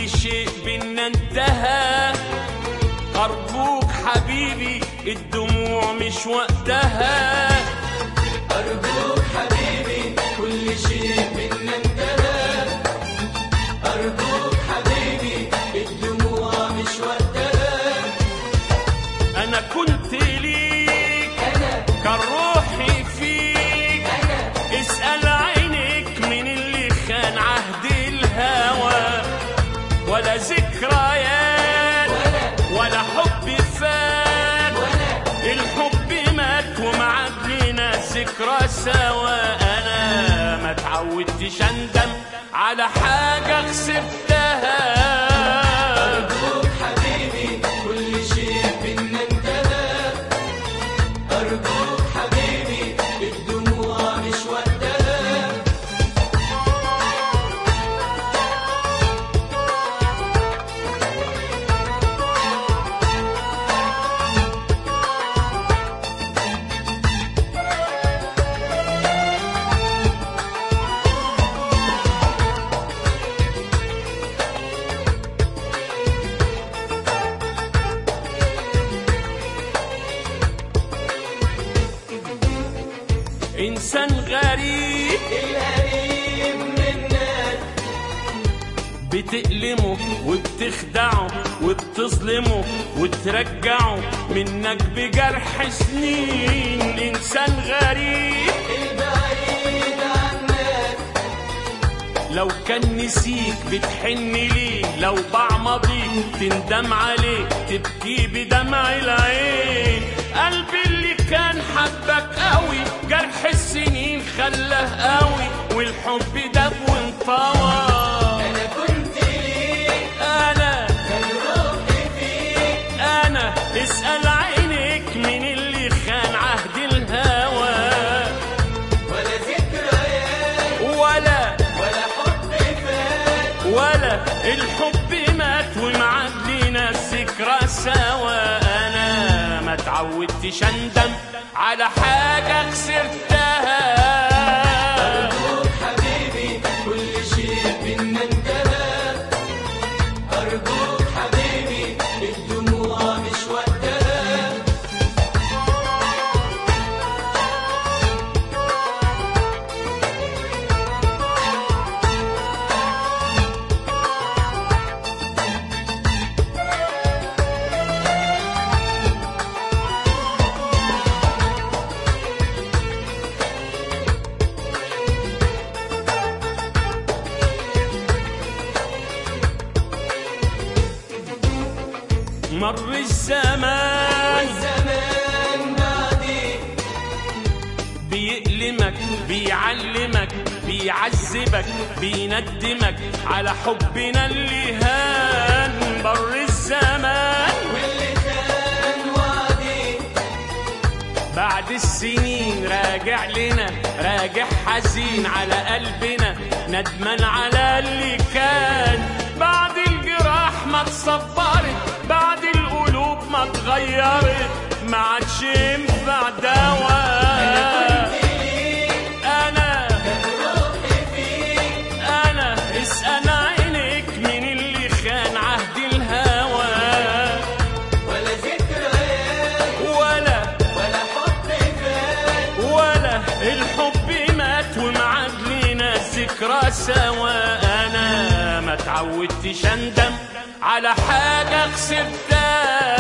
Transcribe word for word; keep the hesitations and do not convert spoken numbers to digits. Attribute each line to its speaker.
Speaker 1: كل شيء بينا انتهى. أرجوك حبيبي الدموع مش وقتها.
Speaker 2: أرجوك حبيبي كل شيء بينا انتهى. أرجوك حبيبي الدموع مش وقتها.
Speaker 1: أنا كنت ليك أنا كان روحي فيك أنا. اسأل عينك من اللي خان عهد الهوى. ولا ذكريات ولا, ولا حب فات ولا. الحب مات ومعاد لنا ذكرى سوا. أنا ما تعودتش أندم على حاجة خسرتها.
Speaker 2: أرجوك حبيبي كل شيء بينا انتهى. أرجوك حبيبي الدموع مش وقتها.
Speaker 1: إنسان غريب
Speaker 2: القريب منك
Speaker 1: بتألمه وبتخدعه وبتظلمه وترجعه منك بجرح سنين. إنسان غريب
Speaker 2: البعيد عنك
Speaker 1: لو كان نسيك بتحن ليه. لو باع ماضيك تندم عليه تبكي بدمع العين. قلبي اللي كان حبك قوي جرح السنين خلاه قوي والحب داب وانطوى.
Speaker 2: أنا كنت ليك
Speaker 1: أنا
Speaker 2: كان روحي فيك
Speaker 1: أنا اسأل عينك من اللي خان عهد الهوى.
Speaker 2: ولا ذكريات
Speaker 1: ولا
Speaker 2: ولا حب فات
Speaker 1: ولا الحب مات ومعاد لينا الذكرى سوا. أنا ما تعودتش أندم على حاجة خسرتها.
Speaker 2: أرجوك حبيبي كل شيء بينا انتهى. أرجوك حبيبي الدموع مش وقتها.
Speaker 1: مر الزمان
Speaker 2: والزمان بعدي
Speaker 1: بيألمك بيعلمك بيعذبك بيندمك على حبنا اللي هان. مر الزمان
Speaker 2: واللي كان وعدي
Speaker 1: بعد السنين راجع لنا راجع حزين على قلبنا ندمان على اللي كان. بعد الجراح ما اتصبرت بعد القلوب ما اتغيرت ما عادش ينفع دواء. أنا
Speaker 2: كان روحي فيك
Speaker 1: أنا اسأل عينك من اللي خان عهد الهوى.
Speaker 2: ولا ذكريات
Speaker 1: ولا
Speaker 2: ولا حب فات
Speaker 1: ولا الحب مات ومعاد لينا الذكرى سوا. أنا ما تعودتش أندم على حاجة خسرتها.